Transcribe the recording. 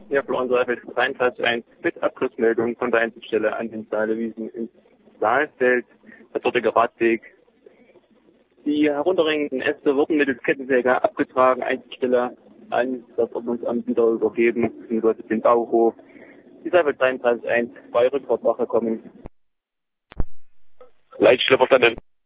Ja, Blauen Saalfeld 33 mit Abschlussmeldung von der Einsatzstelle an den Saalewiesen ins Saalfeld, der dortige Radweg. Die herunterhängenden Äste wurden mittels Kettensäger abgetragen, Einsatzstelle an das Ordnungsamt wieder übergeben, beziehungsweise den Bauhof. Die Saalfeld 33 bei Rückfahrtwache kommen. Leitstelle verstanden.